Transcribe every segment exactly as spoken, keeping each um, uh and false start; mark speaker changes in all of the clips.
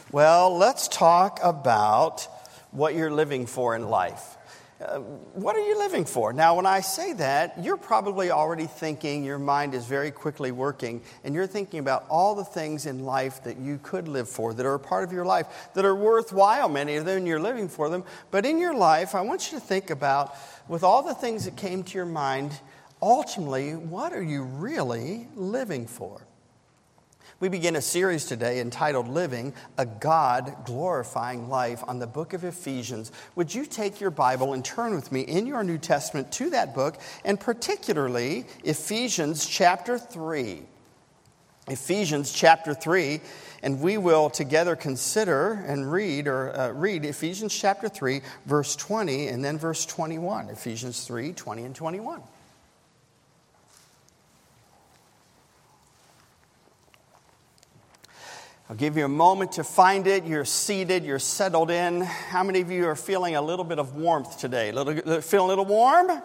Speaker 1: Well, let's talk about what you're living for in life. Uh, what are you living for? Now, when I say that, you're probably already thinking, your mind is very quickly working, and you're thinking about all the things in life that you could live for, that are a part of your life, that are worthwhile, many of them, and you're living for them. But in your life, I want you to think about, with all the things that came to your mind, ultimately, what are you really living for? We begin a series today entitled Living a God-Glorifying Life on the book of Ephesians. Would you take your Bible and turn with me in your New Testament to that book, and particularly Ephesians chapter three. Ephesians chapter three, and we will together consider and read or uh, read Ephesians chapter three, verse twenty, and then verse twenty-one. Ephesians three, twenty and twenty-one. I'll give you a moment to find it. You're seated. You're settled in. How many of you are feeling a little bit of warmth today? A little, feeling a little warm?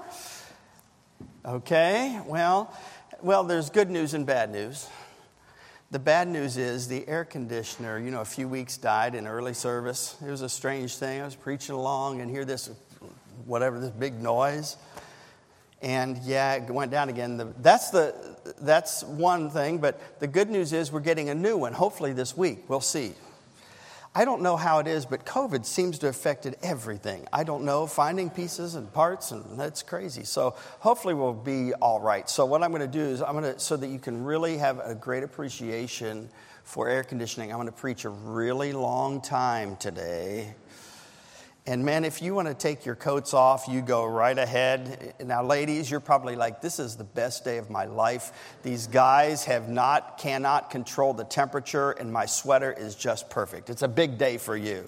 Speaker 1: Okay. Well, well, there's good news and bad news. The bad news is the air conditioner, you know, a few weeks died in early service. It was a strange thing. I was preaching along and hear this, whatever, this big noise. And yeah, it went down again. The, that's the that's one thing, but the good news is we're getting a new one, hopefully this week. We'll see. I don't know how it is, but COVID seems to have affected everything. I don't know, finding pieces and parts, and that's crazy. So hopefully we'll be all right. So what I'm going to do is I'm going to, so that you can really have a great appreciation for air conditioning, I'm going to preach a really long time today. And man, if you want to take your coats off, you go right ahead. Now, ladies, you're probably like, this is the best day of my life. These guys have not, cannot control the temperature, and my sweater is just perfect. It's a big day for you.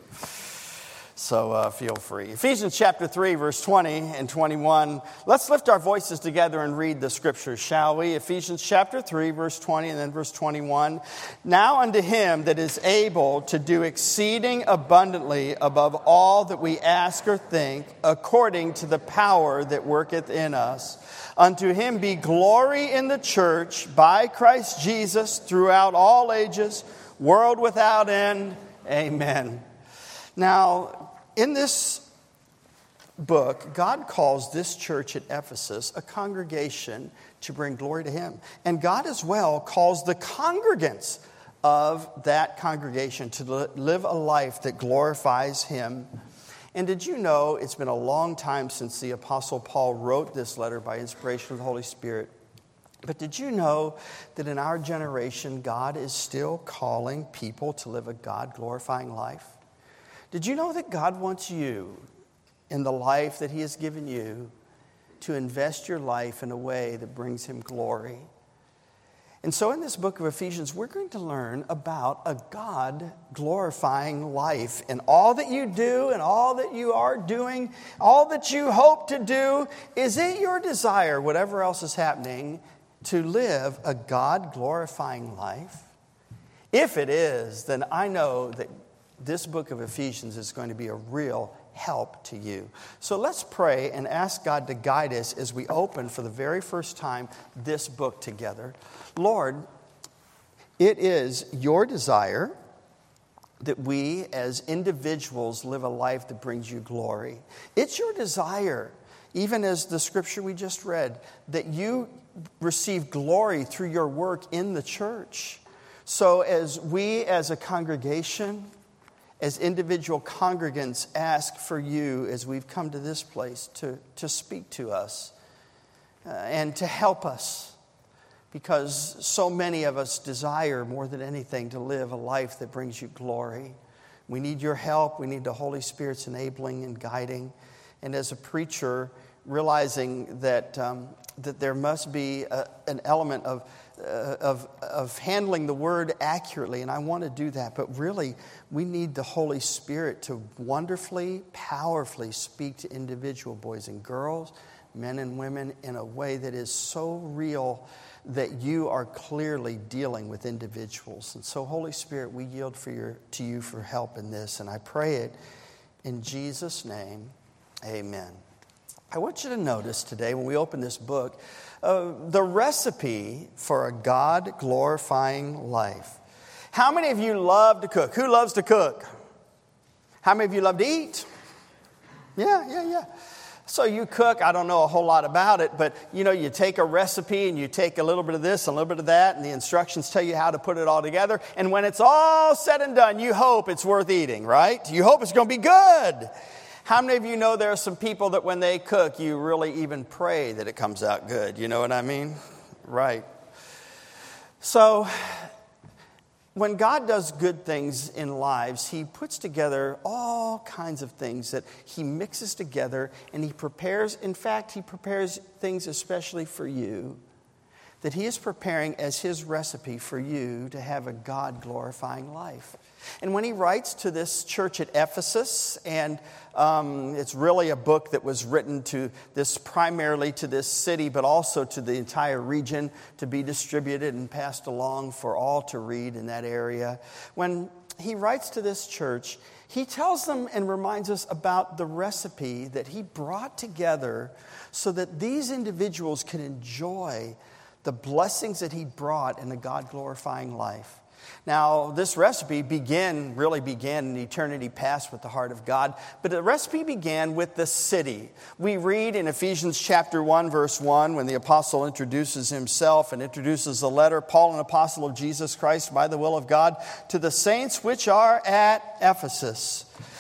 Speaker 1: So uh, feel free. Ephesians chapter three, verse twenty and twenty-one. Let's lift our voices together and read the scriptures, shall we? Ephesians chapter three, verse twenty, and then verse twenty-one. Now unto him that is able to do exceeding abundantly above all that we ask or think, according to the power that worketh in us. Unto him be glory in the church by Christ Jesus throughout all ages, world without end. Amen. Now, in this book, God calls this church at Ephesus a congregation to bring glory to him. And God as well calls the congregants of that congregation to live a life that glorifies him. And did you know it's been a long time since the Apostle Paul wrote this letter by inspiration of the Holy Spirit? But did you know that in our generation, God is still calling people to live a God-glorifying life? Did you know that God wants you, in the life that he has given you, to invest your life in a way that brings him glory? And so in this book of Ephesians, we're going to learn about a God-glorifying life. And all that you do and all that you are doing, all that you hope to do, is it your desire, whatever else is happening, to live a God-glorifying life? If it is, then I know that this book of Ephesians is going to be a real help to you. So let's pray and ask God to guide us as we open for the very first time this book together. Lord, it is your desire that we as individuals live a life that brings you glory. It's your desire, even as the scripture we just read, that you receive glory through your work in the church. So as we as a congregation, as individual congregants, ask for you as we've come to this place to, to speak to us uh, and to help us, because so many of us desire more than anything to live a life that brings you glory. We need your help. We need the Holy Spirit's enabling and guiding. And as a preacher, realizing that um, that there must be a, an element of Uh, of, of handling the word accurately, and I want to do that. But really, we need the Holy Spirit to wonderfully, powerfully speak to individual boys and girls, men and women, in a way that is so real that you are clearly dealing with individuals. And so, Holy Spirit, we yield for your, to you for help in this, and I pray it in Jesus' name. Amen. I want you to notice today, when we open this book, uh, the recipe for a God-glorifying life. How many of you love to cook? Who loves to cook? How many of you love to eat? Yeah, yeah, yeah. So you cook, I don't know a whole lot about it, but you know, you take a recipe and you take a little bit of this and a little bit of that, and the instructions tell you how to put it all together. And when it's all said and done, you hope it's worth eating, right? You hope it's going to be good. How many of you know there are some people that when they cook, you really even pray that it comes out good? You know what I mean? Right. So when God does good things in lives, He puts together all kinds of things that He mixes together, and He prepares. In fact, He prepares things especially for you that He is preparing as His recipe for you to have a God-glorifying life. And when He writes to this church at Ephesus, and um, it's really a book that was written to this primarily to this city, but also to the entire region, to be distributed and passed along for all to read in that area. When He writes to this church, He tells them and reminds us about the recipe that He brought together so that these individuals can enjoy the blessings that He brought in a God-glorifying life. Now, this recipe began, really began in eternity past with the heart of God, but the recipe began with the city. We read in Ephesians chapter one, verse one, when the apostle introduces himself and introduces the letter, Paul, an apostle of Jesus Christ by the will of God, to the saints which are at Ephesus.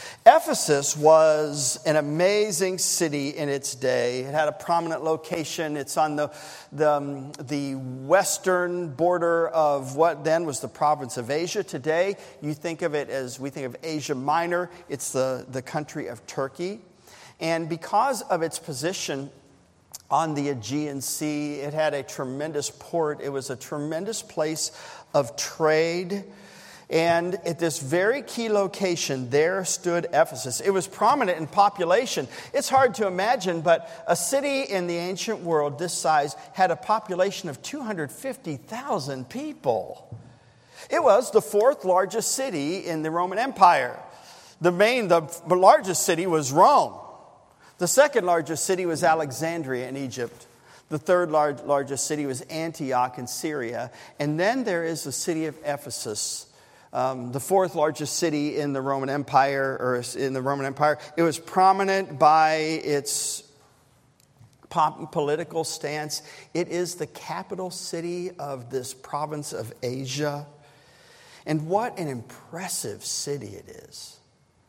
Speaker 1: Ephesus was an amazing city in its day. It had a prominent location. It's on the, the, um, the western border of what then was the province of Asia. Today, you think of it as, we think of Asia Minor. It's the, the country of Turkey. And because of its position on the Aegean Sea, it had a tremendous port. It was a tremendous place of trade. And at this very key location, there stood Ephesus. It was prominent in population. It's hard to imagine, but a city in the ancient world this size had a population of two hundred fifty thousand people. It was the fourth largest city in the Roman Empire. The main, the largest city was Rome. The second largest city was Alexandria in Egypt. The third large, largest city was Antioch in Syria. And then there is the city of Ephesus. Um, the fourth largest city in the Roman Empire, or in the Roman Empire. It was prominent by its pop- political stance. It is the capital city of this province of Asia. And what an impressive city it is.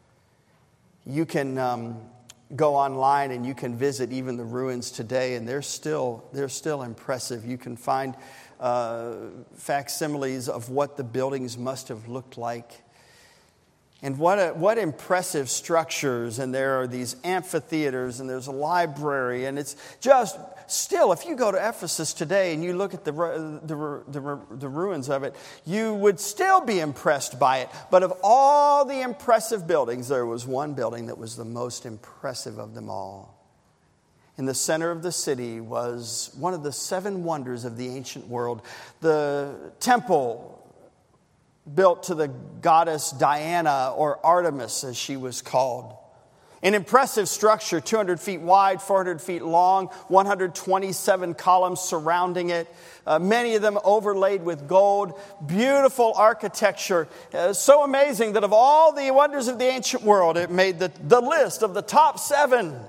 Speaker 1: You can um, go online and you can visit even the ruins today, and they're still, they're still impressive. You can find Uh, facsimiles of what the buildings must have looked like. And what a, what impressive structures. And there are these amphitheaters, and there's a library, and it's just still, if you go to Ephesus today and you look at the, the, the, the ruins of it, you would still be impressed by it. But of all the impressive buildings, there was one building that was the most impressive of them all. In the center of the city was one of the seven wonders of the ancient world, the temple built to the goddess Diana, or Artemis as she was called. An impressive structure, two hundred feet wide, four hundred feet long, one hundred twenty-seven columns surrounding it, uh, many of them overlaid with gold. Beautiful architecture, uh, so amazing that of all the wonders of the ancient world, it made the, the list of the top seven.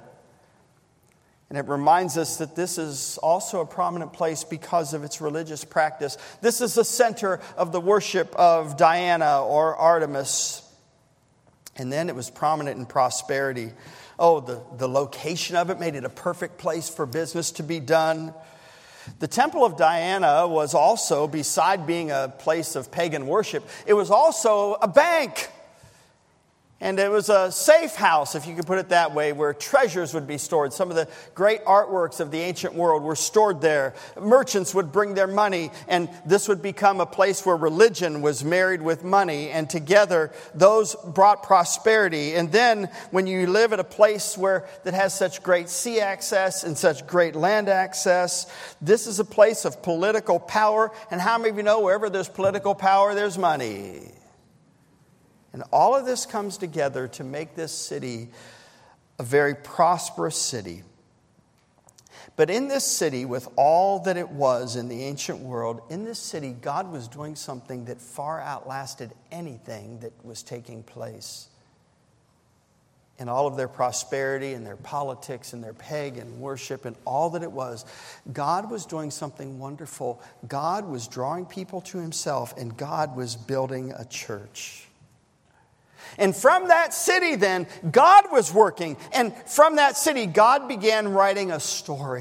Speaker 1: And it reminds us that this is also a prominent place because of its religious practice. This is the center of the worship of Diana or Artemis. And then it was prominent in prosperity. Oh, the, the location of it made it a perfect place for business to be done. The Temple of Diana was also, beside being a place of pagan worship, it was also a bank. And it was a safe house, if you could put it that way, where treasures would be stored. Some of the great artworks of the ancient world were stored there. Merchants would bring their money, and this would become a place where religion was married with money. And together, those brought prosperity. And then, when you live at a place where that has such great sea access and such great land access, this is a place of political power. And how many of you know, wherever there's political power, there's money? And all of this comes together to make this city a very prosperous city. But in this city, with all that it was in the ancient world, in this city, God was doing something that far outlasted anything that was taking place. In all of their prosperity and their politics and their pagan worship and all that it was, God was doing something wonderful. God was drawing people to himself, and God was building a church. And from that city then, God was working. And from that city, God began writing a story.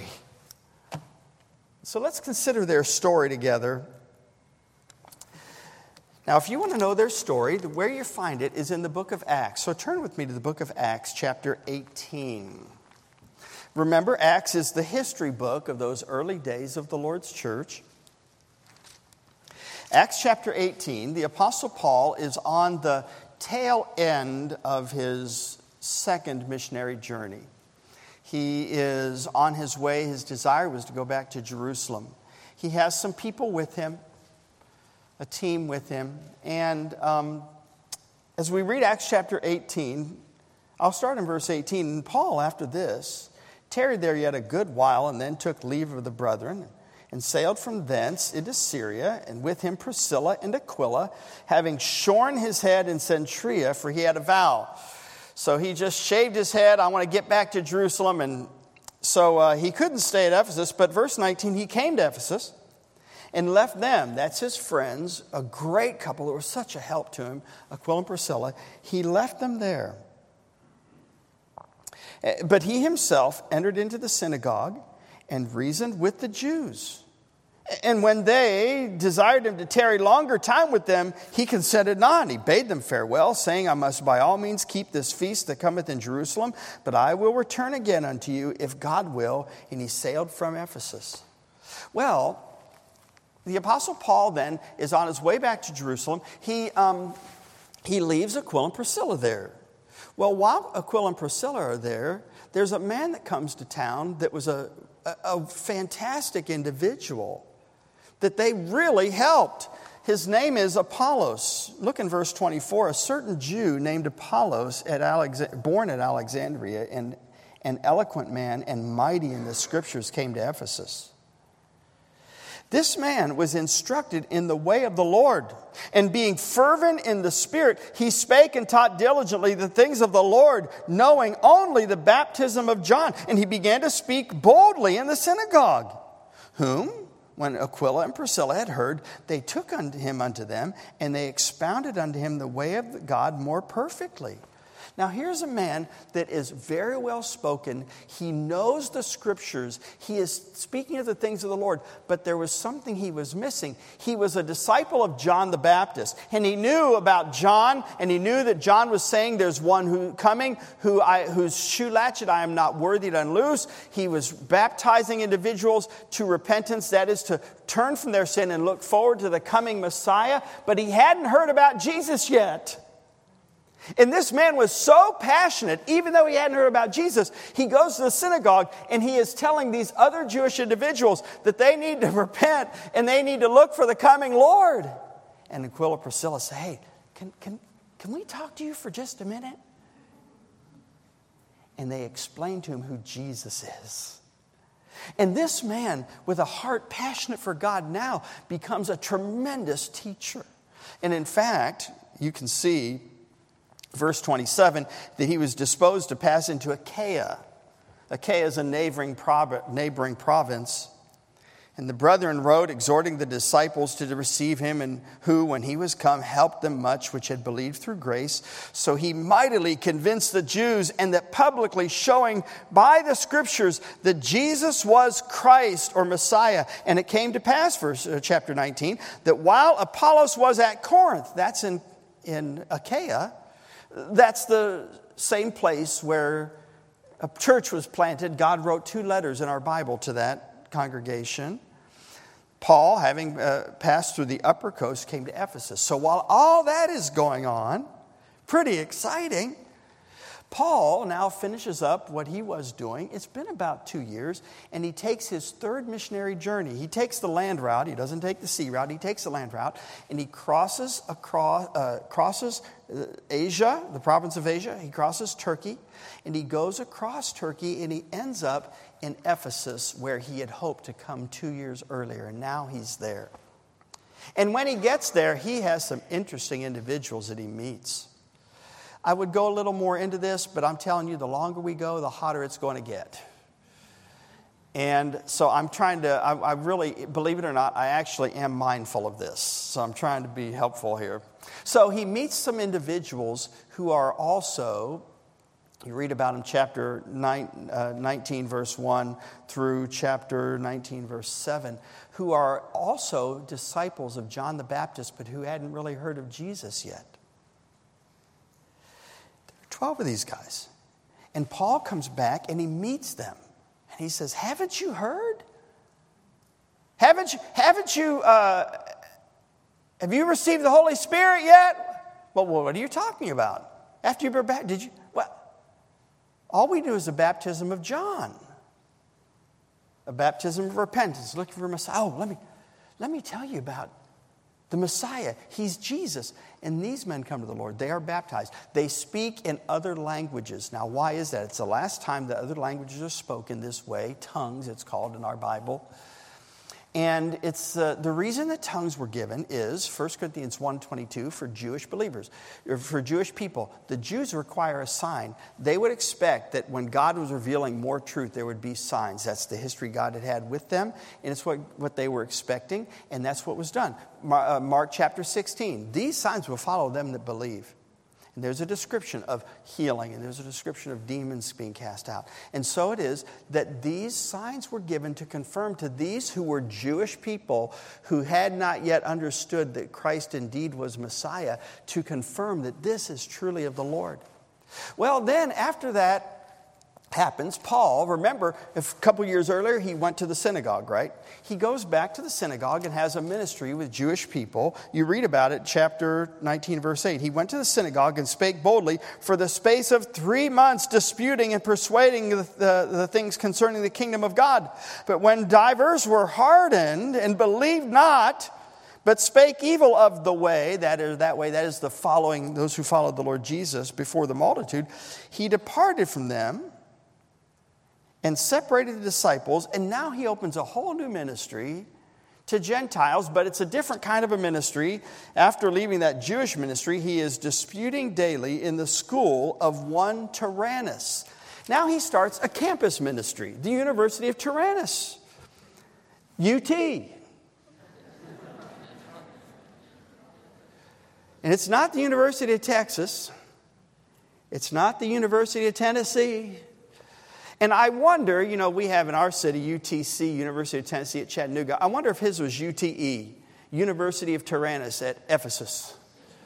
Speaker 1: So let's consider their story together. Now, if you want to know their story, where you find it is in the book of Acts. So turn with me to the book of Acts, chapter eighteen. Remember, Acts is the history book of those early days of the Lord's church. Acts chapter eighteen, the Apostle Paul is on the tail end of his second missionary journey. He is on his way. His desire was to go back to Jerusalem. He has some people with him, a team with him. And um, as we read Acts chapter eighteen, I'll start in verse eighteen. And Paul, after this, tarried there yet a good while, and then took leave of the brethren, and sailed from thence into Syria, and with him Priscilla and Aquila, having shorn his head in Cenchrea, for he had a vow. So he just shaved his head. I want to get back to Jerusalem. And so uh, he couldn't stay at Ephesus. But verse nineteen, he came to Ephesus and left them. That's his friends, a great couple that were such a help to him, Aquila and Priscilla. He left them there. But he himself entered into the synagogue and reasoned with the Jews. And when they desired him to tarry longer time with them, he consented not. He bade them farewell, saying, I must by all means keep this feast that cometh in Jerusalem, but I will return again unto you, if God will. And he sailed from Ephesus. Well, the Apostle Paul then is on his way back to Jerusalem. He, um, he leaves Aquila and Priscilla there. Well, while Aquila and Priscilla are there, there's a man that comes to town that was a, a, a fantastic individual that they really helped. His name is Apollos. Look in verse twenty-four. A certain Jew named Apollos, at Alex- born at Alexandria, and an eloquent man and mighty in the scriptures, came to Ephesus. This man was instructed in the way of the Lord, and being fervent in the Spirit, he spake and taught diligently the things of the Lord, knowing only the baptism of John. And he began to speak boldly in the synagogue, whom, when Aquila and Priscilla had heard, they took unto him unto them, and they expounded unto him the way of God more perfectly. Now, here's a man that is very well spoken. He knows the scriptures. He is speaking of the things of the Lord. But there was something he was missing. He was a disciple of John the Baptist. And he knew about John. And he knew that John was saying, there's one who coming who I, whose shoe latchet I am not worthy to unloose. He was baptizing individuals to repentance. That is to turn from their sin and look forward to the coming Messiah. But he hadn't heard about Jesus yet. And this man was so passionate, even though he hadn't heard about Jesus, he goes to the synagogue and he is telling these other Jewish individuals that they need to repent and they need to look for the coming Lord. And Aquila and Priscilla say, hey, can, can, can we talk to you for just a minute? And they explain to him who Jesus is. And this man, with a heart passionate for God now, becomes a tremendous teacher. And in fact, you can see verse twenty-seven, that he was disposed to pass into Achaia. Achaia is a neighboring, prov- neighboring province. And the brethren wrote, exhorting the disciples to receive him, and who, when he was come, helped them much which had believed through grace. So he mightily convinced the Jews, and that publicly showing by the scriptures that Jesus was Christ or Messiah. And it came to pass, verse uh, chapter nineteen, that while Apollos was at Corinth, that's in, in Achaia, that's the same place where a church was planted. God wrote two letters in our Bible to that congregation. Paul, having uh, passed through the upper coast, came to Ephesus. So while all that is going on, pretty exciting, Paul now finishes up what he was doing. It's been about two years, and he takes his third missionary journey. He takes the land route. He doesn't take the sea route. He takes the land route, and he crosses across, uh, crosses Asia, the province of Asia. He crosses Turkey, and he goes across Turkey, and he ends up in Ephesus, where he had hoped to come two years earlier, and now he's there. And when he gets there, he has some interesting individuals that he meets. I would go a little more into this, but I'm telling you, the longer we go, the hotter it's going to get. And so I'm trying to, I, I really, believe it or not, I actually am mindful of this. So I'm trying to be helpful here. So he meets some individuals who are also, you read about in chapter nine, uh, nineteen, verse one through chapter nineteen, verse seven, who are also disciples of John the Baptist, but who hadn't really heard of Jesus yet. Twelve of these guys. And Paul comes back and he meets them. And he says, haven't you heard? Haven't you, haven't you, uh, have you received the Holy Spirit yet? Well, what are you talking about? After you were baptized, did you? Well, all we do is a baptism of John. A baptism of repentance, looking for Messiah. Oh, let me, let me tell you about the Messiah. He's Jesus. And these men come to the Lord. They are baptized. They speak in other languages. Now, why is that? It's the last time that other languages are spoken this way. Tongues, it's called in our Bible. And it's uh, the reason that tongues were given is First Corinthians one twenty-two for Jewish believers, or for Jewish people. The Jews require a sign. They would expect that when God was revealing more truth, there would be signs. That's the history God had had with them, and it's what, what they were expecting, and that's what was done. Mark, uh, Mark chapter sixteen, these signs will follow them that believe. And there's a description of healing, and there's a description of demons being cast out. And so it is that these signs were given to confirm to these who were Jewish people who had not yet understood that Christ indeed was Messiah, to confirm that this is truly of the Lord. Well, then after that happens, Paul, remember, a couple years earlier, he went to the synagogue, right? He goes back to the synagogue and has a ministry with Jewish people. You read about it, chapter nineteen, verse eight. He went to the synagogue and spake boldly for the space of three months, disputing and persuading the, the, the things concerning the kingdom of God. But when divers were hardened and believed not, but spake evil of the way, that is that way, that is the following, those who followed the Lord Jesus before the multitude, he departed from them and separated the disciples, and now he opens a whole new ministry to Gentiles, but it's a different kind of a ministry. After leaving that Jewish ministry, he is disputing daily in the school of one Tyrannus. Now he starts a campus ministry, the University of Tyrannus, U T. And it's not the University of Texas. It's not the University of Tennessee. And I wonder, you know, we have in our city U T C, University of Tennessee at Chattanooga. I wonder if his was U T E, University of Tyrannus at Ephesus.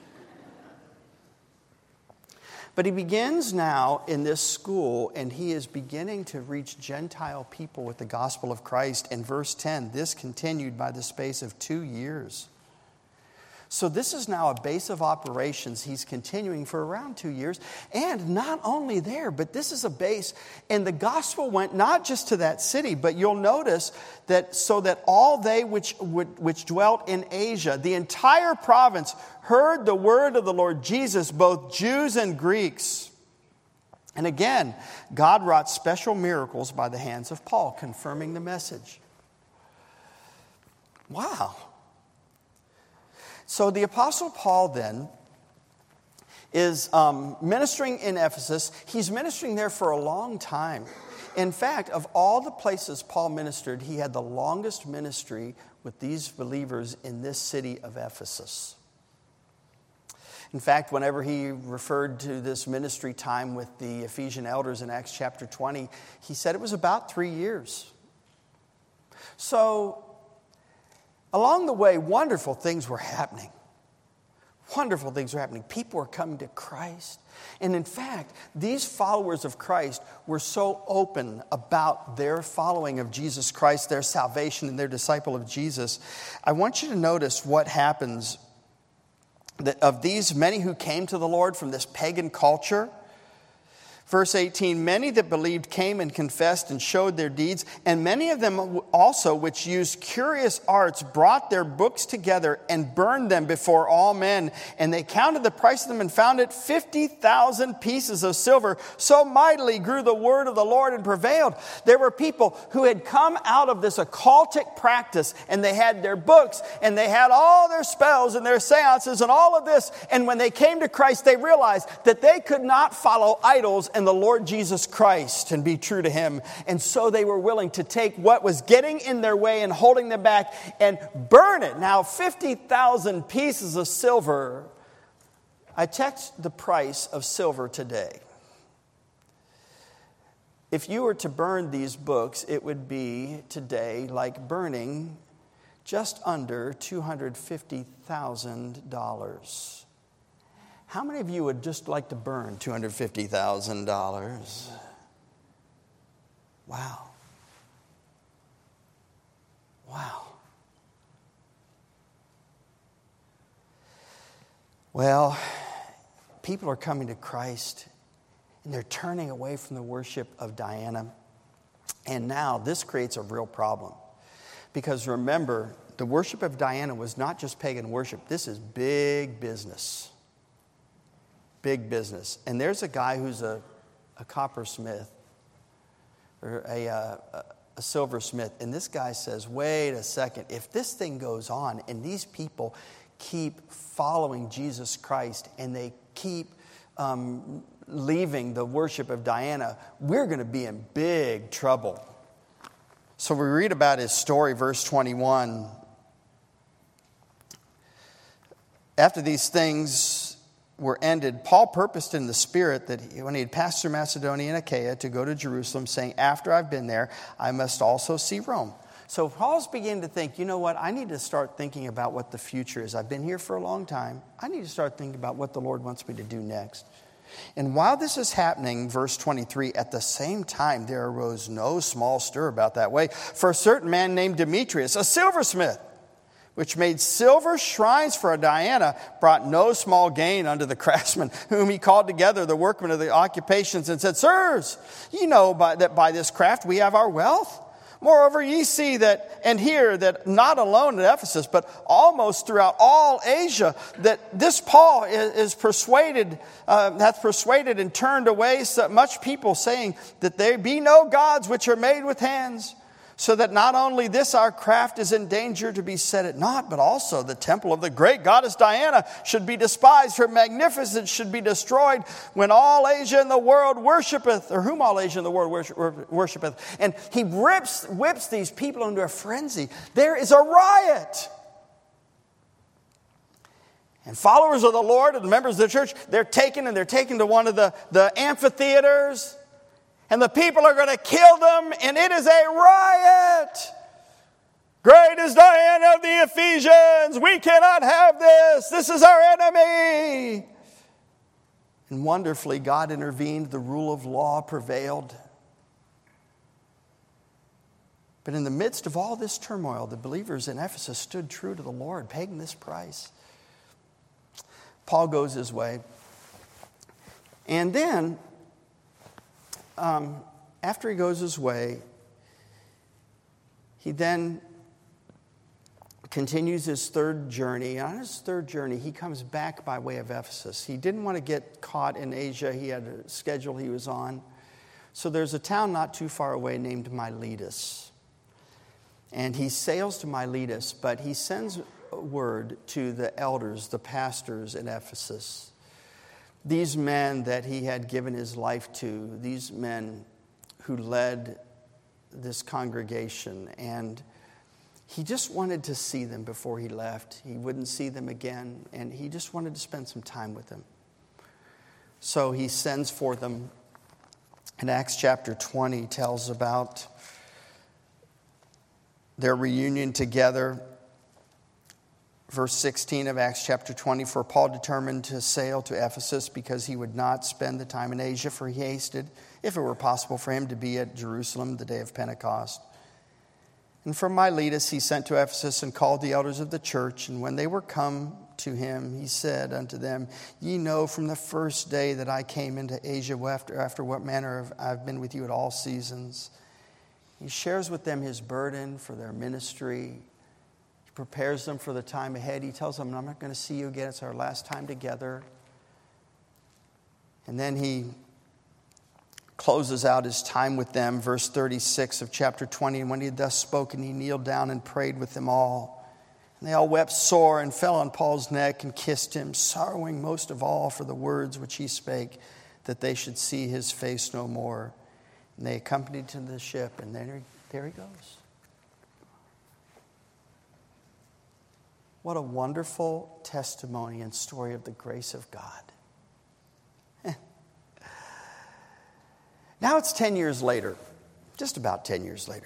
Speaker 1: But he begins now in this school, and he is beginning to reach Gentile people with the gospel of Christ. In verse ten, this continued by the space of two years. So this is now a base of operations he's continuing for around two years. And not only there, but this is a base. And the gospel went not just to that city, but you'll notice that so that all they which, which dwelt in Asia, the entire province, heard the word of the Lord Jesus, both Jews and Greeks. And again, God wrought special miracles by the hands of Paul, confirming the message. Wow. So the Apostle Paul then is um, ministering in Ephesus. He's ministering there for a long time. In fact, of all the places Paul ministered, he had the longest ministry with these believers in this city of Ephesus. In fact, whenever he referred to this ministry time with the Ephesian elders in Acts chapter twenty, he said it was about three years. So, along the way, wonderful things were happening. Wonderful things were happening. People were coming to Christ. And in fact, these followers of Christ were so open about their following of Jesus Christ, their salvation, and their disciple of Jesus. I want you to notice what happens that of these many who came to the Lord from this pagan culture. Verse eighteen, many that believed came and confessed and showed their deeds, and many of them also which used curious arts brought their books together and burned them before all men. And they counted the price of them and found it fifty thousand pieces of silver. So mightily grew the word of the Lord and prevailed. There were people who had come out of this occultic practice, and they had their books, and they had all their spells and their seances and all of this. And when they came to Christ, they realized that they could not follow idols and the Lord Jesus Christ and be true to him. And so they were willing to take what was getting in their way and holding them back and burn it. Now, fifty thousand pieces of silver. I checked the price of silver today. If you were to burn these books, it would be today like burning just under two hundred fifty thousand dollars. How many of you would just like to burn two hundred fifty thousand dollars? Wow. Wow. Well, people are coming to Christ, and they're turning away from the worship of Diana. And now this creates a real problem. Because remember, the worship of Diana was not just pagan worship. This is big business. Big business. And there's a guy who's a, a coppersmith or a, a, a silversmith. And this guy says, wait a second. If this thing goes on and these people keep following Jesus Christ and they keep um, leaving the worship of Diana, we're going to be in big trouble. So we read about his story, verse twenty-one. After these things were ended, Paul purposed in the Spirit that he, when he had passed through Macedonia and Achaia, to go to Jerusalem, saying, after I've been there, I must also see Rome. So Paul's beginning to think, you know what, I need to start thinking about what the future is. I've been here for a long time. I need to start thinking about what the Lord wants me to do next. And while this is happening, verse twenty-three, at the same time there arose no small stir about that way. For a certain man named Demetrius, a silversmith, which made silver shrines for Diana, brought no small gain unto the craftsmen, whom he called together, the workmen of the occupations, and said, sirs, ye know by, that by this craft we have our wealth. Moreover, ye see that and hear that not alone at Ephesus, but almost throughout all Asia, that this Paul is, is persuaded, uh, hath persuaded and turned away so much people, saying that there be no gods which are made with hands. So that not only this our craft is in danger to be set at naught, but also the temple of the great goddess Diana should be despised, her magnificence should be destroyed, when all Asia in the world worshipeth, or whom all Asia in the world worship, worshipeth. And he rips, whips these people into a frenzy. There is a riot. And followers of the Lord and members of the church, they're taken and they're taken to one of the, the amphitheaters. And the people are going to kill them, and it is a riot. Great is Diana of the Ephesians. We cannot have this. This is our enemy. And wonderfully, God intervened. The rule of law prevailed. But in the midst of all this turmoil, the believers in Ephesus stood true to the Lord, paying this price. Paul goes his way. And then, Um, after he goes his way, he then continues his third journey. On his third journey, he comes back by way of Ephesus. He didn't want to get caught in Asia. He had a schedule he was on. So there's a town not too far away named Miletus. And he sails to Miletus, but he sends word to the elders, the pastors in Ephesus. These men that he had given his life to, these men who led this congregation, and he just wanted to see them before he left. He wouldn't see them again, and he just wanted to spend some time with them. So he sends for them. And Acts chapter twenty tells about their reunion together. Verse sixteen of Acts chapter twenty, for Paul determined to sail to Ephesus because he would not spend the time in Asia, for he hasted, if it were possible for him, to be at Jerusalem the day of Pentecost. And from Miletus he sent to Ephesus and called the elders of the church, and when they were come to him, he said unto them, Ye know from the first day that I came into Asia, after, after what manner I have been with you at all seasons. He shares with them his burden for their ministry. He prepares them for the time ahead. He tells them, I'm not going to see you again. It's our last time together. And then he closes out his time with them, verse thirty-six of chapter twenty. And when he had thus spoken, he kneeled down and prayed with them all. And they all wept sore and fell on Paul's neck and kissed him, sorrowing most of all for the words which he spake, that they should see his face no more. And they accompanied him to the ship, and there, there he goes. What a wonderful testimony and story of the grace of God. Now it's ten years later, just about ten years later.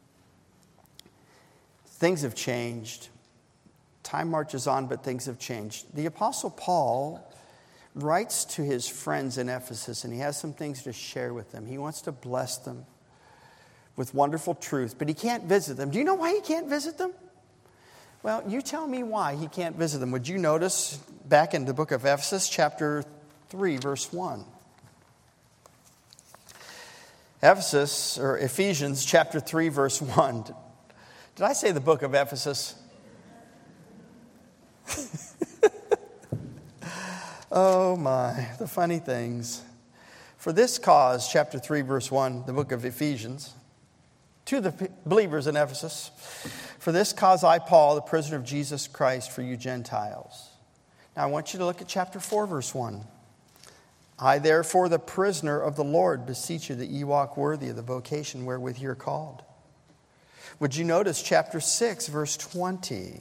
Speaker 1: Things have changed. Time marches on, but things have changed. The Apostle Paul writes to his friends in Ephesus, and he has some things to share with them. He wants to bless them with wonderful truth, but he can't visit them. Do you know why he can't visit them? Well, you tell me why he can't visit them. Would you notice back in the book of Ephesus, chapter three, verse one? Ephesus, or Ephesians, chapter three, verse one. Did I say the book of Ephesus? Oh my, the funny things. For this cause, chapter three, verse one, the book of Ephesians, to the believers in Ephesus, for this cause I, Paul, the prisoner of Jesus Christ, for you Gentiles. Now I want you to look at chapter four, verse one. I, therefore, the prisoner of the Lord, beseech you that ye walk worthy of the vocation wherewith you are called. Would you notice chapter six, verse twenty?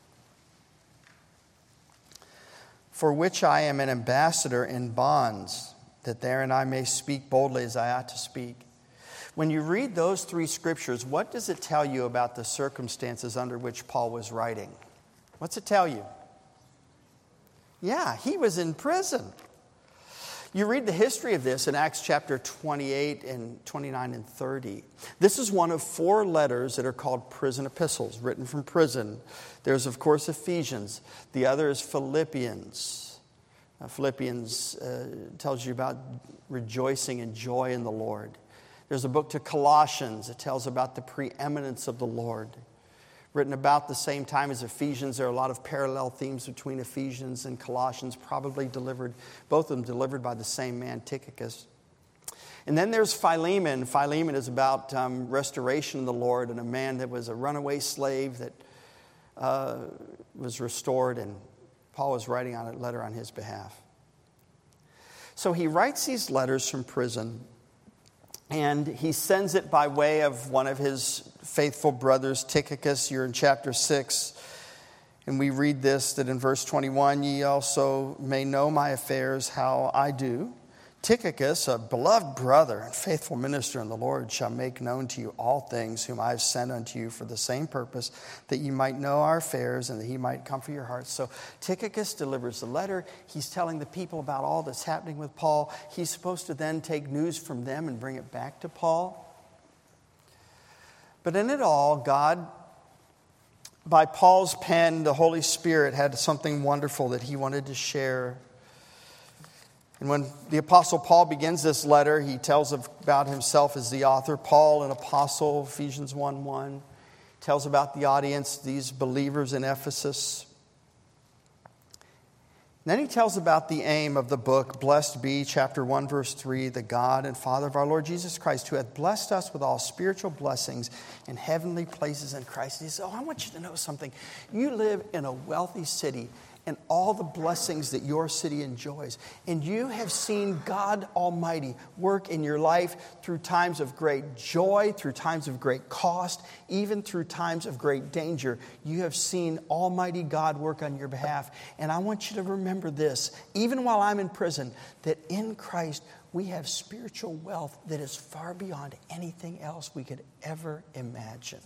Speaker 1: For which I am an ambassador in bonds, that therein I may speak boldly as I ought to speak. When you read those three scriptures, what does it tell you about the circumstances under which Paul was writing? What's it tell you? Yeah, he was in prison. You read the history of this in Acts chapter twenty-eight and twenty-nine and thirty. This is one of four letters that are called prison epistles, written from prison. There's, of course, Ephesians. The other is Philippians. Uh, Philippians uh, tells you about rejoicing and joy in the Lord. There's a book to Colossians. It tells about the preeminence of the Lord. Written about the same time as Ephesians. There are a lot of parallel themes between Ephesians and Colossians, probably delivered, both of them delivered by the same man, Tychicus. And then there's Philemon. Philemon is about um, restoration of the Lord, and a man that was a runaway slave that uh, was restored, and Paul was writing on a letter on his behalf. So he writes these letters from prison, and he sends it by way of one of his faithful brothers, Tychicus. You're in chapter six. And we read this, that in verse twenty-one, ye also may know my affairs, how I do. Tychicus, a beloved brother and faithful minister in the Lord, shall make known to you all things, whom I have sent unto you for the same purpose, that you might know our affairs and that he might comfort your hearts. So Tychicus delivers the letter. He's telling the people about all that's happening with Paul. He's supposed to then take news from them and bring it back to Paul. But in it all, God, by Paul's pen, the Holy Spirit had something wonderful that he wanted to share. And when the Apostle Paul begins this letter, he tells about himself as the author. Paul, an apostle, Ephesians one one, tells about the audience, these believers in Ephesus. And then he tells about the aim of the book, Blessed be, chapter one, verse three, the God and Father of our Lord Jesus Christ, who hath blessed us with all spiritual blessings in heavenly places in Christ. And he says, oh, I want you to know something. You live in a wealthy city, and all the blessings that your city enjoys. And you have seen God Almighty work in your life through times of great joy, through times of great cost, even through times of great danger. You have seen Almighty God work on your behalf. And I want you to remember this, even while I'm in prison, that in Christ we have spiritual wealth that is far beyond anything else we could ever imagine.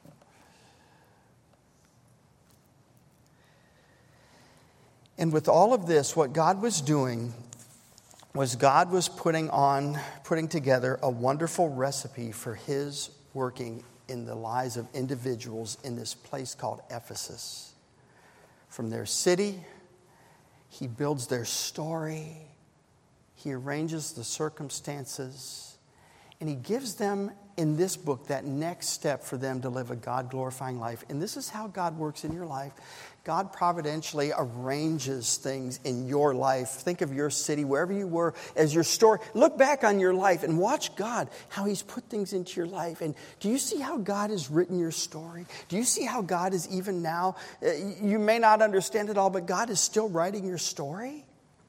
Speaker 1: And with all of this, what God was doing was God was putting on, putting together a wonderful recipe for his working in the lives of individuals in this place called Ephesus. from their city. He builds their story. He arranges the circumstances. And he gives them in this book that next step for them to live a God-glorifying life. And this is how God works in your life. God providentially arranges things in your life. Think of your city, wherever you were, as your story. Look back on your life and watch God, how he's put things into your life. And do you see how God has written your story? Do you see how God is even now? You may not understand it all, but God is still writing your story.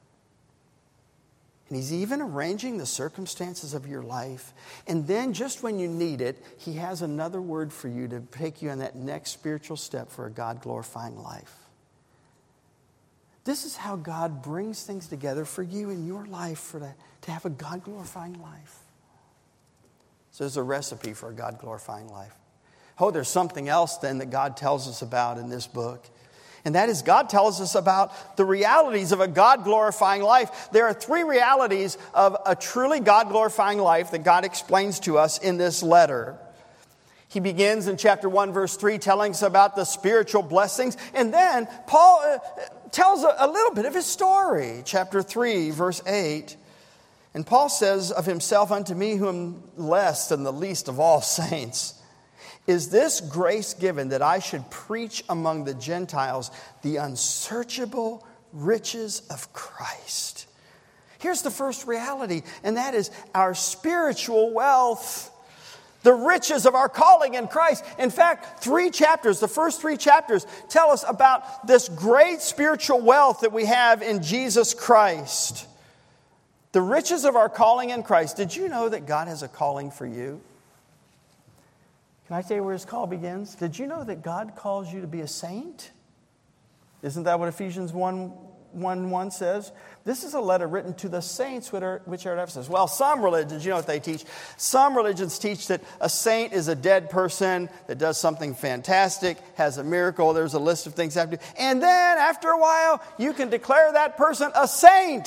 Speaker 1: And he's even arranging the circumstances of your life. And then just when you need it, he has another word for you to take you on that next spiritual step for a God-glorifying life. This is how God brings things together for you in your life for the, to have a God-glorifying life. So there's a recipe for a God-glorifying life. Oh, there's something else then that God tells us about in this book. And that is, God tells us about the realities of a God-glorifying life. There are three realities of a truly God-glorifying life that God explains to us in this letter. He begins in chapter one, verse three, telling us about the spiritual blessings. And then Paul uh, tells a, a little bit of his story. Chapter three, verse eight. And Paul says of himself, "Unto me who am less than the least of all saints, is this grace given that I should preach among the Gentiles the unsearchable riches of Christ." Here's the first reality, and that is our spiritual wealth. The riches of our calling in Christ. In fact, three chapters, the first three chapters, tell us about this great spiritual wealth that we have in Jesus Christ. The riches of our calling in Christ. Did you know that God has a calling for you? Can I tell you where his call begins? Did you know that God calls you to be a saint? Isn't that what Ephesians one one says? This is a letter written to the saints which are, which are at Ephesus. Well, some religions, you know what they teach? Some religions teach that a saint is a dead person that does something fantastic, has a miracle, there's a list of things that have to do. And then after a while, you can declare that person a saint.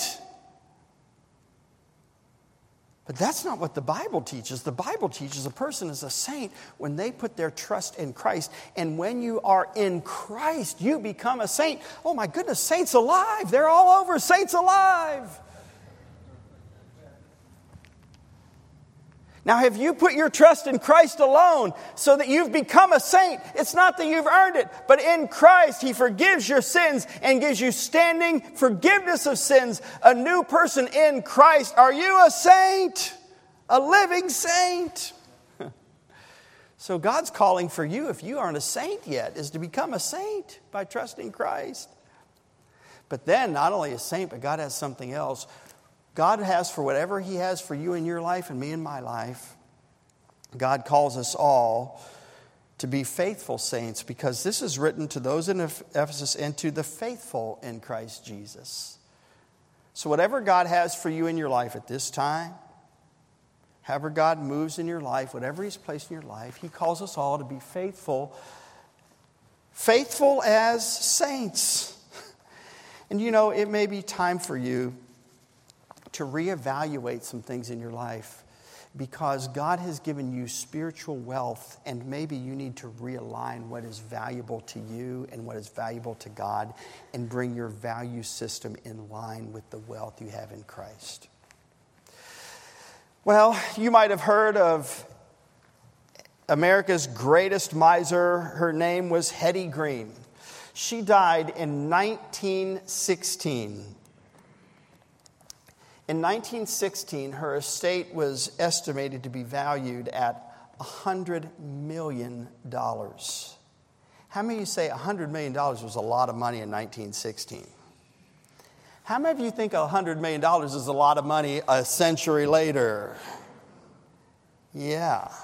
Speaker 1: But that's not what the Bible teaches. The Bible teaches a person is a saint when they put their trust in Christ. And when you are in Christ, you become a saint. Oh my goodness, saints alive. They're all over. Saints alive. Now, have you put your trust in Christ alone so that you've become a saint? It's not that you've earned it, but in Christ, he forgives your sins and gives you standing forgiveness of sins. A new person in Christ. Are you a saint? A living saint? So God's calling for you, if you aren't a saint yet, is to become a saint by trusting Christ. But then, not only a saint, but God has something else. God has for whatever he has for you in your life and me in my life. God calls us all to be faithful saints, because this is written to those in Ephesus and to the faithful in Christ Jesus. So whatever God has for you in your life at this time, however God moves in your life, whatever he's placed in your life, he calls us all to be faithful. Faithful as saints. And you know, it may be time for you to reevaluate some things in your life, because God has given you spiritual wealth, and maybe you need to realign what is valuable to you and what is valuable to God and bring your value system in line with the wealth you have in Christ. Well, you might have heard of America's greatest miser. Her name was Hetty Green. She died in nineteen sixteen. In nineteen sixteen, her estate was estimated to be valued at one hundred million dollars. How many of you say one hundred million dollars was a lot of money in nineteen sixteen? How many of you think one hundred million dollars is a lot of money a century later? Yeah.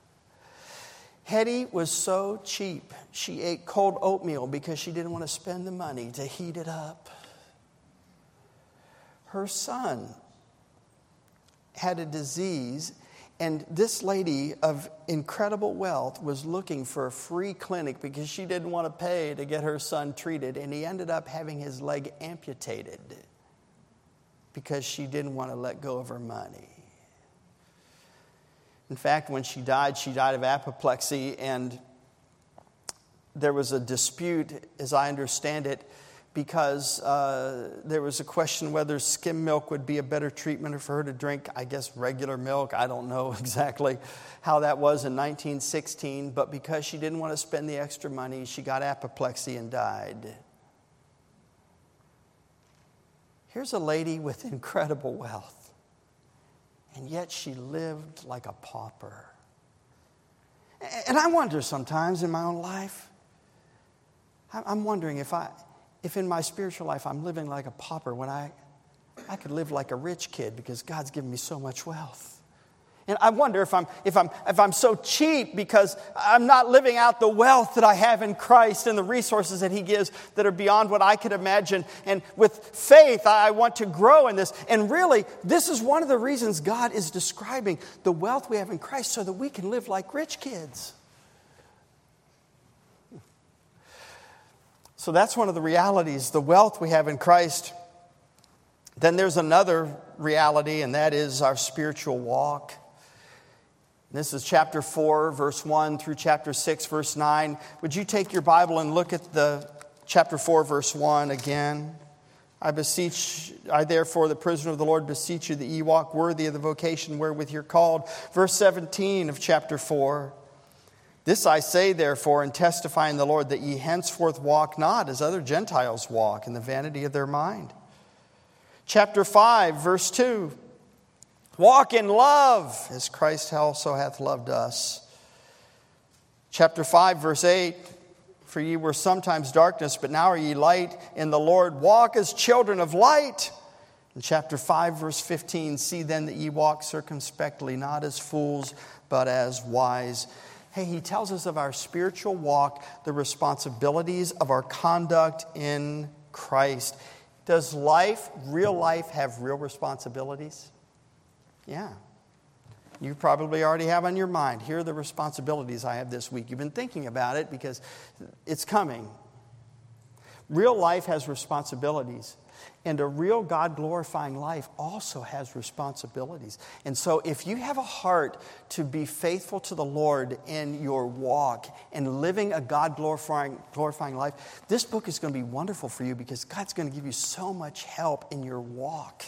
Speaker 1: Hetty was so cheap. She ate cold oatmeal because she didn't want to spend the money to heat it up. Her son had a disease, and this lady of incredible wealth was looking for a free clinic because she didn't want to pay to get her son treated, and he ended up having his leg amputated because she didn't want to let go of her money. In fact, when she died, she died of apoplexy, and there was a dispute, as I understand it, because uh, there was a question whether skim milk would be a better treatment for her to drink, I guess, regular milk. I don't know exactly how that was in nineteen sixteen, but because she didn't want to spend the extra money, she got apoplexy and died. Here's a lady with incredible wealth, and yet she lived like a pauper. And I wonder sometimes in my own life, I'm wondering if I, if in my spiritual life I'm living like a pauper when I, I could live like a rich kid because God's given me so much wealth. And I wonder if I'm, if I'm, if I'm so cheap because I'm not living out the wealth that I have in Christ and the resources that He gives that are beyond what I could imagine. And with faith, I want to grow in this. And really, this is one of the reasons God is describing the wealth we have in Christ so that we can live like rich kids. So that's one of the realities, the wealth we have in Christ. Then there's another reality, and that is our spiritual walk. This is chapter four, verse one through chapter six, verse nine. Would you take your Bible and look at the chapter four, verse one again? I beseech, I therefore, the prisoner of the Lord, beseech you that ye walk worthy of the vocation wherewith you're called. Verse seventeen of chapter four. This I say, therefore, and testify in the Lord, that ye henceforth walk not as other Gentiles walk, in the vanity of their mind. Chapter five, verse two. Walk in love, as Christ also hath loved us. Chapter five, verse eight. For ye were sometimes darkness, but now are ye light in the Lord. Walk as children of light. In chapter five, verse fifteen. See then that ye walk circumspectly, not as fools, but as wise. Hey, he tells us of our spiritual walk, the responsibilities of our conduct in Christ. Does life, real life, have real responsibilities? Yeah. You probably already have on your mind, here are the responsibilities I have this week. You've been thinking about it because it's coming. Real life has responsibilities. And a real God-glorifying life also has responsibilities. And so if you have a heart to be faithful to the Lord in your walk and living a God-glorifying glorifying life, this book is going to be wonderful for you because God's going to give you so much help in your walk.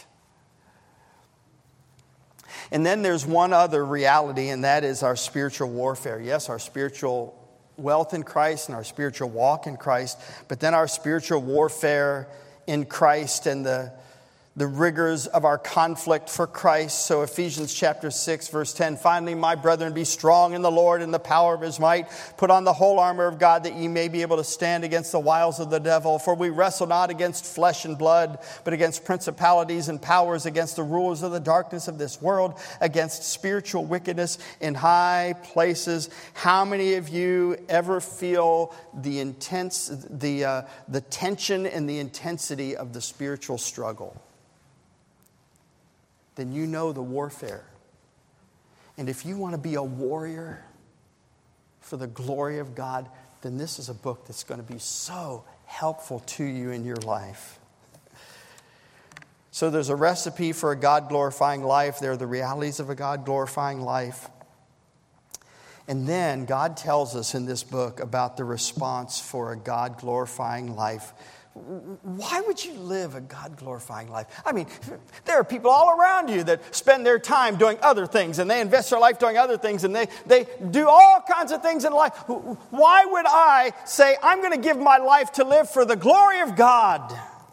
Speaker 1: And then there's one other reality, and that is our spiritual warfare. Yes, our spiritual wealth in Christ and our spiritual walk in Christ, but then our spiritual warfare in Christ and the, the rigors of our conflict for Christ. So Ephesians chapter six, verse ten, finally, my brethren, be strong in the Lord and the power of His might. Put on the whole armor of God that ye may be able to stand against the wiles of the devil. For we wrestle not against flesh and blood, but against principalities and powers, against the rulers of the darkness of this world, against spiritual wickedness in high places. How many of you ever feel the intense, the uh, the tension and the intensity of the spiritual struggle? Then you know the warfare. And if you want to be a warrior for the glory of God, then this is a book that's going to be so helpful to you in your life. So there's a recipe for a God-glorifying life. There are the realities of a God-glorifying life. And then God tells us in this book about the response for a God-glorifying life. Why would you live a God-glorifying life? I mean, there are people all around you that spend their time doing other things, and they invest their life doing other things, and they, they do all kinds of things in life. Why would I say, I'm going to give my life to live for the glory of God?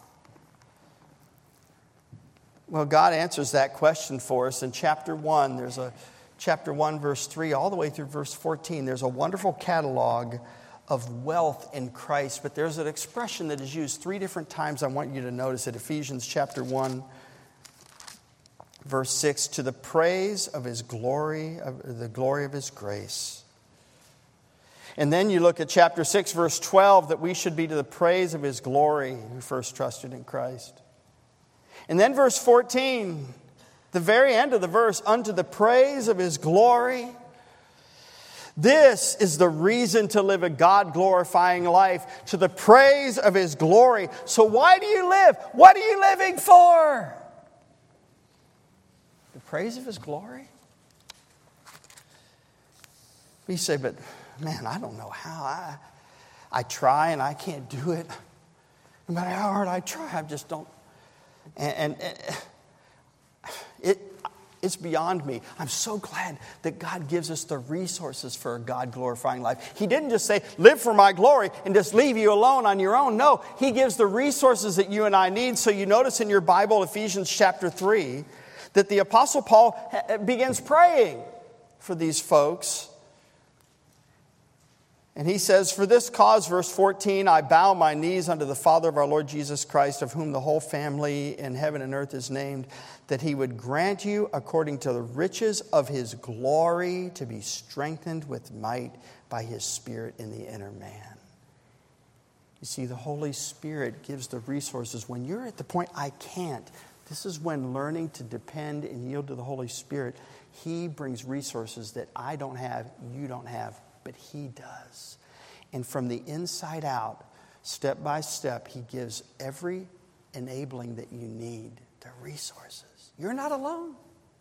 Speaker 1: Well, God answers that question for us in chapter one. There's a chapter one, verse three, all the way through verse fourteen. There's a wonderful catalog of wealth in Christ, but there's an expression that is used three different times. I want you to notice it. Ephesians chapter one, verse six, to the praise of His glory, of the glory of His grace. And then you look at chapter six, verse twelve, that we should be to the praise of His glory who first trusted in Christ. And then verse fourteen, the very end of the verse, unto the praise of His glory. This is the reason to live a God-glorifying life, to the praise of His glory. So why do you live? What are you living for? The praise of His glory? You say, but man, I don't know how. I, I try and I can't do it. No matter how hard I try, I just don't. And, and, and it, it's beyond me. I'm so glad that God gives us the resources for a God-glorifying life. He didn't just say, live for my glory and just leave you alone on your own. No, he gives the resources that you and I need. So you notice in your Bible, Ephesians chapter three, that the Apostle Paul begins praying for these folks. And he says, for this cause, verse fourteen, I bow my knees unto the Father of our Lord Jesus Christ, of whom the whole family in heaven and earth is named, that he would grant you, according to the riches of his glory, to be strengthened with might by his Spirit in the inner man. You see, the Holy Spirit gives the resources. When you're at the point, I can't, this is when learning to depend and yield to the Holy Spirit, he brings resources that I don't have, you don't have, but he does. And from the inside out, step by step, he gives every enabling that you need, the resources. You're not alone.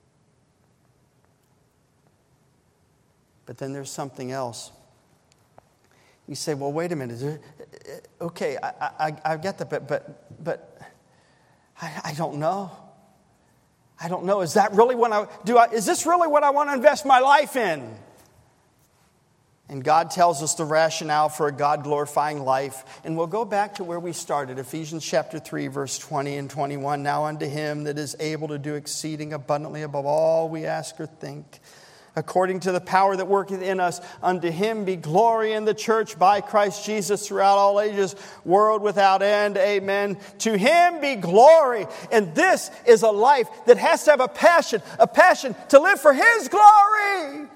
Speaker 1: But then there's something else. You say, well, wait a minute. Okay, I, I, I get that, but, but, but I, I don't know. I don't know. Is that really what I do? I, is this really what I want to invest my life in? And God tells us the rationale for a God-glorifying life. And we'll go back to where we started, Ephesians chapter three, verse twenty and twenty-one. Now unto him that is able to do exceeding abundantly above all we ask or think, according to the power that worketh in us, unto him be glory in the church by Christ Jesus throughout all ages, world without end. Amen. To him be glory. And this is a life that has to have a passion, a passion to live for his glory.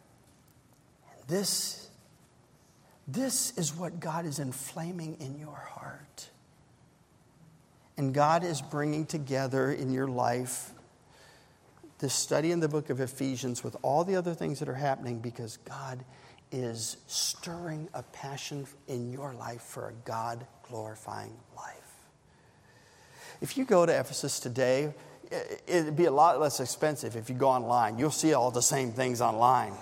Speaker 1: This, this is what God is inflaming in your heart. And God is bringing together in your life this study in the book of Ephesians with all the other things that are happening because God is stirring a passion in your life for a God-glorifying life. If you go to Ephesus today, it'd be a lot less expensive if you go online. You'll see all the same things online.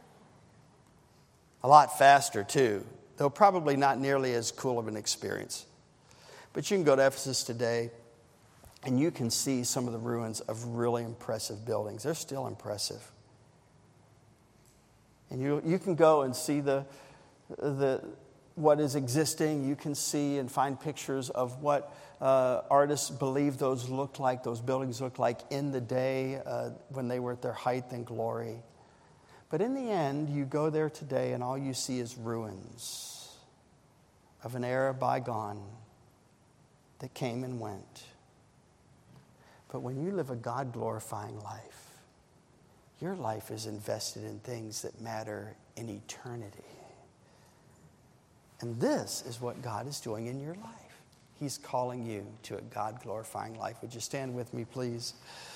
Speaker 1: A lot faster, too, though probably not nearly as cool of an experience. But you can go to Ephesus today, and you can see some of the ruins of really impressive buildings. They're still impressive. And you you can go and see the the what is existing. You can see and find pictures of what uh, artists believe those looked like, those buildings looked like in the day uh, when they were at their height and glory. But in the end, you go there today and all you see is ruins of an era bygone that came and went. But when you live a God-glorifying life, your life is invested in things that matter in eternity. And this is what God is doing in your life. He's calling you to a God-glorifying life. Would you stand with me, please?